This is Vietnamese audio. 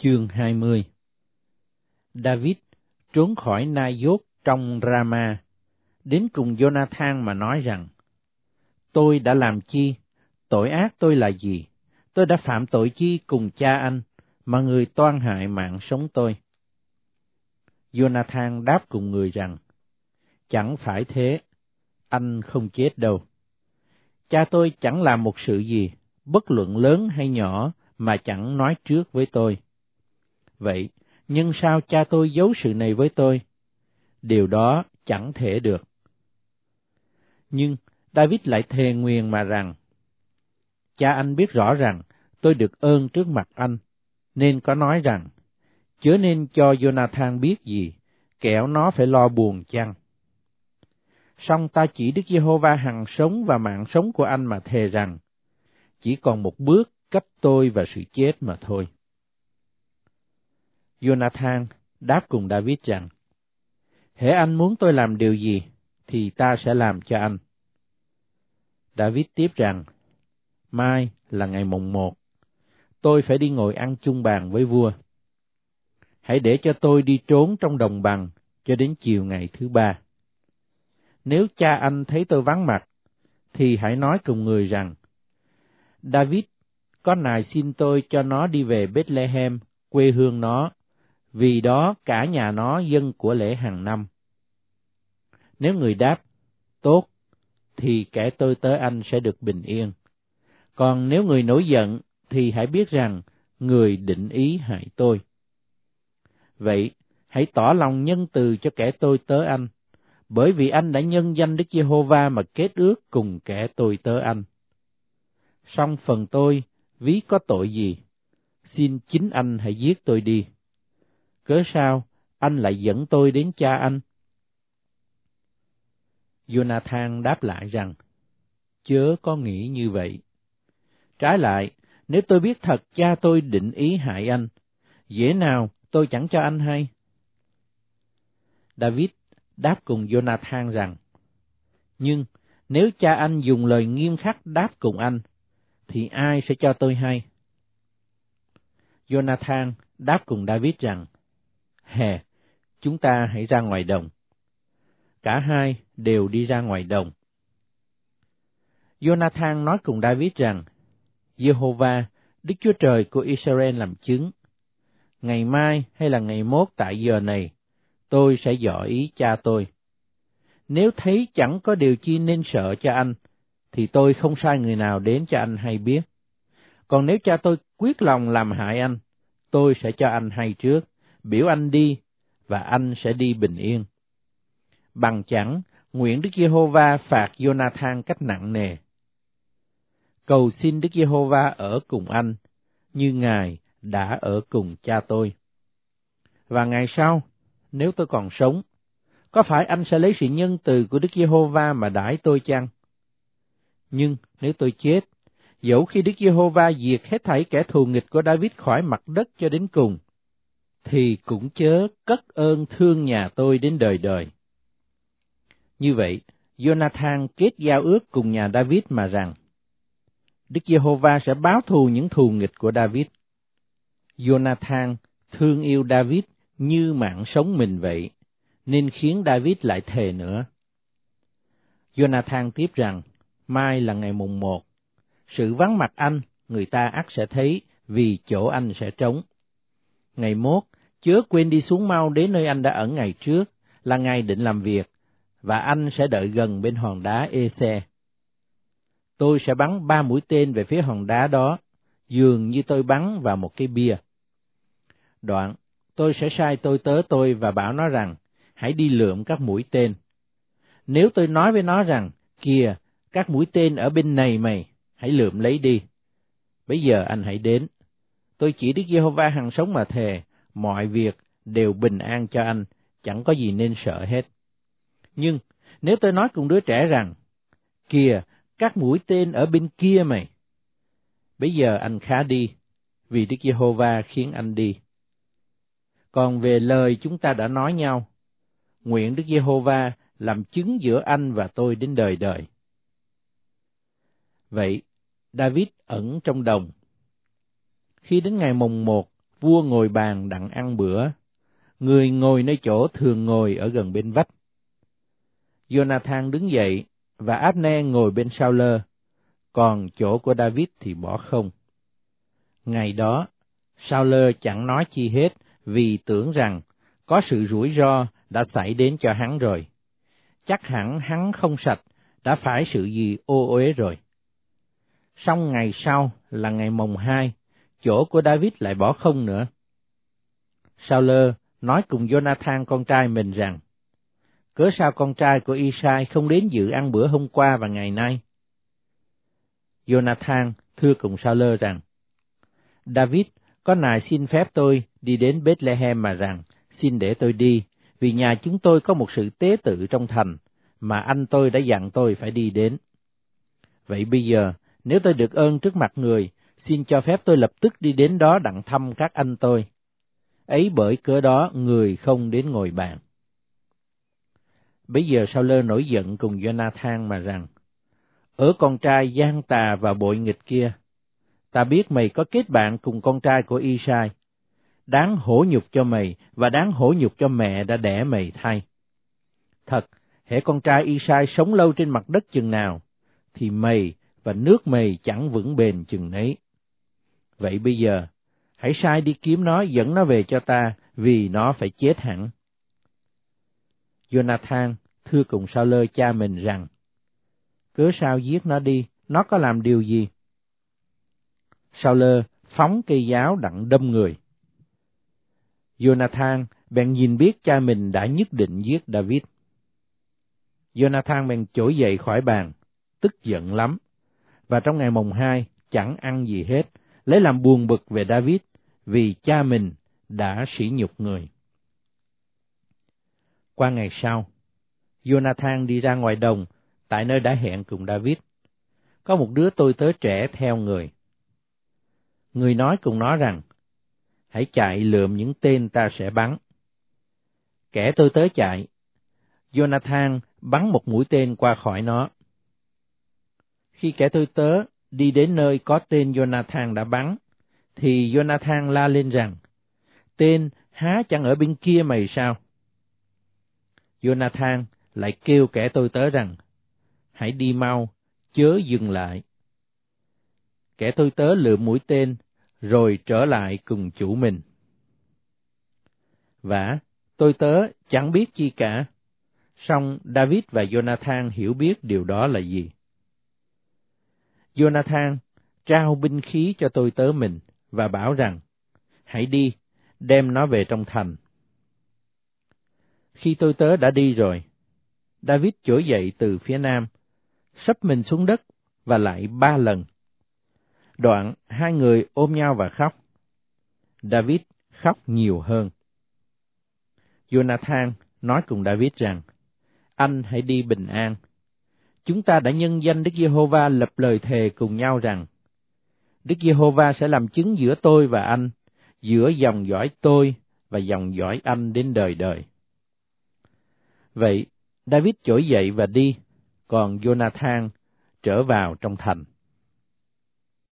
Chương 20. David trốn khỏi Nai-dốt trong Rama, đến cùng Jonathan mà nói rằng: Tôi đã làm chi? Tội ác tôi là gì? Tôi đã phạm tội chi cùng cha anh, mà người toan hại mạng sống tôi? Jonathan đáp cùng người rằng: Chẳng phải thế, anh không chết đâu. Cha tôi chẳng làm một sự gì, bất luận lớn hay nhỏ, mà chẳng nói trước với tôi. Vậy, nhưng sao cha tôi giấu sự này với tôi? Điều đó chẳng thể được. Nhưng David lại thề nguyền mà rằng: Cha anh biết rõ rằng tôi được ơn trước mặt anh, nên có nói rằng: Chớ nên cho Jonathan biết gì, kẻo nó phải lo buồn chăng. Song ta chỉ Đức Giê-hô-va hằng sống và mạng sống của anh mà thề rằng: Chỉ còn một bước cách tôi và sự chết mà thôi. Jonathan đáp cùng David rằng: Hễ anh muốn tôi làm điều gì, thì ta sẽ làm cho anh. David tiếp rằng: Mai là ngày mùng 1, tôi phải đi ngồi ăn chung bàn với vua. Hãy để cho tôi đi trốn trong đồng bằng cho đến chiều ngày thứ 3. Nếu cha anh thấy tôi vắng mặt, thì hãy nói cùng người rằng: David có nài xin tôi cho nó đi về Bethlehem, quê hương nó, vì đó cả nhà nó dâng của lễ hàng năm. Nếu người đáp: Tốt, thì kẻ tôi tớ anh sẽ được bình yên. Còn nếu người nổi giận, thì hãy biết rằng người định ý hại tôi. Vậy, hãy tỏ lòng nhân từ cho kẻ tôi tớ anh, bởi vì anh đã nhân danh Đức Giê-hô-va mà kết ước cùng kẻ tôi tớ anh. Song phần tôi, ví có tội gì, xin chính anh hãy giết tôi đi. Cớ sao anh lại dẫn tôi đến cha anh? Jonathan đáp lại rằng: Chớ có nghĩ như vậy. Trái lại, nếu tôi biết thật cha tôi định ý hại anh, dễ nào tôi chẳng cho anh hay. David đáp cùng Jonathan rằng: Nhưng nếu cha anh dùng lời nghiêm khắc đáp cùng anh, thì ai sẽ cho tôi hay? Jonathan đáp cùng David rằng: Hè, chúng ta hãy ra ngoài đồng. Cả hai đều đi ra ngoài đồng. Jonathan nói cùng David rằng: Giê-hô-va, Đức Chúa Trời của Israel làm chứng, ngày mai hay là ngày mốt tại giờ này, tôi sẽ dò ý cha tôi. Nếu thấy chẳng có điều chi nên sợ cho anh, thì tôi không sai người nào đến cho anh hay biết. Còn nếu cha tôi quyết lòng làm hại anh, tôi sẽ cho anh hay trước, biểu anh đi, và anh sẽ đi bình yên. Bằng chẳng, nguyện Đức Giê-hô-va phạt Jonathan cách nặng nề. Cầu xin Đức Giê-hô-va ở cùng anh, như Ngài đã ở cùng cha tôi. Và ngày sau, nếu tôi còn sống, có phải anh sẽ lấy sự nhân từ của Đức Giê-hô-va mà đãi tôi chăng? Nhưng nếu tôi chết, dẫu khi Đức Giê-hô-va diệt hết thảy kẻ thù nghịch của David khỏi mặt đất cho đến cùng, thì cũng chớ cất ơn thương nhà tôi đến đời đời. Như vậy, Jonathan kết giao ước cùng nhà David mà rằng: Đức Giê-hô-va sẽ báo thù những thù nghịch của David. Jonathan thương yêu David như mạng sống mình vậy, nên khiến David lại thề nữa. Jonathan tiếp rằng: Mai là ngày mùng 1, sự vắng mặt anh, người ta ắt sẽ thấy, vì chỗ anh sẽ trống. Ngày mốt, chớ quên đi xuống mau đến nơi anh đã ẩn ngày trước, là ngày định làm việc, và anh sẽ đợi gần bên hòn đá Ê-xe. Tôi sẽ bắn 3 mũi tên về phía hòn đá đó, dường như tôi bắn vào một cái bia. Đoạn, tôi sẽ sai tôi tớ tôi và bảo nó rằng: Hãy đi lượm các mũi tên. Nếu tôi nói với nó rằng: Kìa, các mũi tên ở bên này mày, hãy lượm lấy đi. Bây giờ anh hãy đến. Tôi chỉ Đức Giê-hô-va hằng sống mà thề, mọi việc đều bình an cho anh, chẳng có gì nên sợ hết. Nhưng nếu tôi nói cùng đứa trẻ rằng: Kìa, các mũi tên ở bên kia mày, bây giờ anh khá đi, vì Đức Giê-hô-va khiến anh đi. Còn về lời chúng ta đã nói nhau, nguyện Đức Giê-hô-va làm chứng giữa anh và tôi đến đời đời. Vậy, David ẩn trong đồng. Khi đến ngày mùng 1, vua ngồi bàn đặng ăn bữa, người ngồi nơi chỗ thường ngồi ở gần bên vách. Jonathan đứng dậy, và Abner ngồi bên Sao-lơ, còn chỗ của David thì bỏ không. Ngày đó, Sao-lơ chẳng nói chi hết, vì tưởng rằng có sự rủi ro đã xảy đến cho hắn rồi. Chắc hẳn hắn không sạch, đã phải sự gì ô uế rồi. Xong ngày sau là ngày mồng 2, chỗ của David lại bỏ không nữa. Sao-lơ nói cùng Jonathan con trai mình rằng, cớ sao con trai của Isai không đến dự ăn bữa hôm qua và ngày nay? Jonathan thưa cùng Sao-lơ rằng, David có nài xin phép tôi đi đến Bethlehem mà rằng, xin để tôi đi, vì nhà chúng tôi có một sự tế tự trong thành, mà anh tôi đã dặn tôi phải đi đến. Vậy bây giờ, nếu tôi được ơn trước mặt người, xin cho phép tôi lập tức đi đến đó đặng thăm các anh tôi. Ấy bởi cớ đó người không đến ngồi bàn. Bấy giờ Sao-lơ nổi giận cùng Jonathan mà rằng, ở con trai gian tà và bội nghịch kia, ta biết mày có kết bạn cùng con trai của Isai, đáng hổ nhục cho mày và đáng hổ nhục cho mẹ đã đẻ mày thay. Thật, hễ con trai Isai sống lâu trên mặt đất chừng nào, thì mày và nước mày chẳng vững bền chừng nấy. Vậy bây giờ, hãy sai đi kiếm nó dẫn nó về cho ta, vì nó phải chết hẳn. Jonathan thưa cùng Sao-lơ cha mình rằng, cớ sao giết nó đi, nó có làm điều gì? Sao-lơ phóng cây giáo đặng đâm người. Jonathan bèn nhìn biết cha mình đã nhất định giết David. Jonathan bèn trỗi dậy khỏi bàn, tức giận lắm, và trong ngày mồng 2 chẳng ăn gì hết, lấy làm buồn bực về David, vì cha mình đã sỉ nhục người. Qua ngày sau, Jonathan đi ra ngoài đồng, tại nơi đã hẹn cùng David. Có một đứa tôi tớ trẻ theo người. Người nói cùng nó rằng, hãy chạy lượm những tên ta sẽ bắn. Kẻ tôi tớ chạy, Jonathan bắn một mũi tên qua khỏi nó. Khi kẻ tôi tớ đi đến nơi có tên Jonathan đã bắn, thì Jonathan la lên rằng, tên há chẳng ở bên kia mày sao? Jonathan lại kêu kẻ tôi tớ rằng, hãy đi mau, chớ dừng lại. Kẻ tôi tớ lượm mũi tên, rồi trở lại cùng chủ mình. Vả, tôi tớ chẳng biết chi cả, song David và Jonathan hiểu biết điều đó là gì. Jonathan trao binh khí cho tôi tớ mình, và bảo rằng, hãy đi, đem nó về trong thành. Khi tôi tớ đã đi rồi, David trỗi dậy từ phía nam, sấp mình xuống đất và lại 3 lần. Đoạn hai người ôm nhau và khóc. David khóc nhiều hơn. Jonathan nói cùng David rằng, anh hãy đi bình an. Chúng ta đã nhân danh Đức Giê-hô-va lập lời thề cùng nhau rằng, Đức Giê-hô-va sẽ làm chứng giữa tôi và anh, giữa dòng dõi tôi và dòng dõi anh đến đời đời. Vậy, David trỗi dậy và đi, còn Jonathan trở vào trong thành.